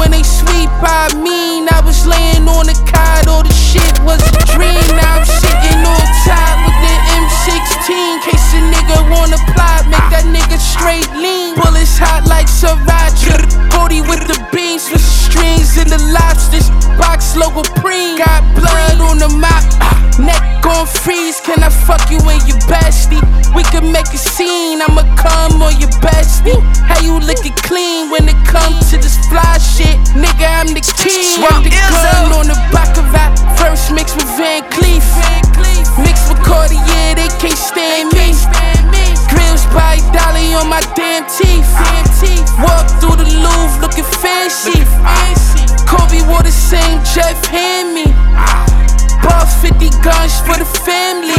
when they sweep, I mean I was laying on the cot, all the shit was a dream. Now I'm sitting on top with the M16. Case a nigga wanna plot, make that nigga straight lean. Bullets hot like sriracha, 40 with the beans, with strings and the lobsters. Box logo preen, got blood on the mop, neck gon' freeze. Can I fuck you in your bestie? We can make a scene, I'ma come on your bestie. How you lick it clean when it comes to this fly shit? Nigga, I'm the king. I'm the gun on the back of that. First mix with Van Cleef, mixed with Cartier, they can't stand me. Grills by Dolly on my damn teeth. Walk through the Louvre looking fancy. Kobe wore the same Jeff hand me. Bought 50 guns for the family.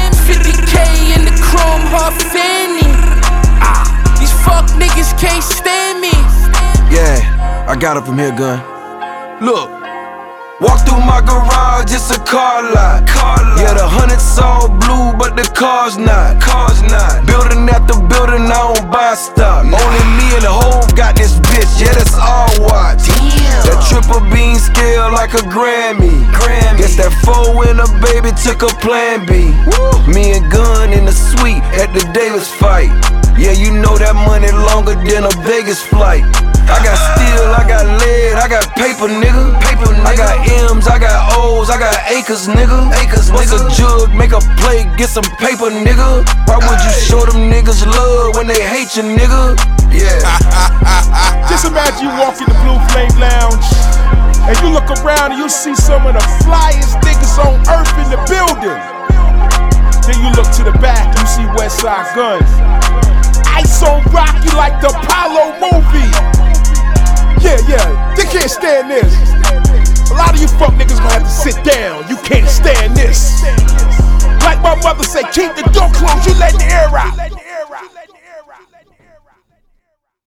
50K in the chrome heart fanny. These fuck niggas can't stand me. Yeah, I got up from here, gun. Look, walk through my garage, it's a car lot. Yeah, the 100's all blue, but the car's not. Building after building, I don't buy stock. Only me and the hoe got this bitch, yeah, that's all watch. That triple beam scale like a Grammy. Guess that 4-winner baby took a plan B. Me and Gun in the suite at the Davis fight. Yeah, you know that money longer than a Vegas flight. I got steel, I got lead, I got paper, nigga. I got M's, I got O's, I got acres, nigga. Bust a jug, make a play, get some paper, nigga. Why would you show them niggas love when they hate you, nigga? Yeah. Just imagine you walk in the Blue Flame Lounge and you look around and you see some of the flyest niggas on earth in the building. Then you look to the back, you see Westside Gun. Ice on Rocky like the Apollo movie. Yeah, they can't stand this. A lot of you fuck niggas gonna have to sit down. You can't stand this. Like my mother say, keep the door closed, you letting the air out.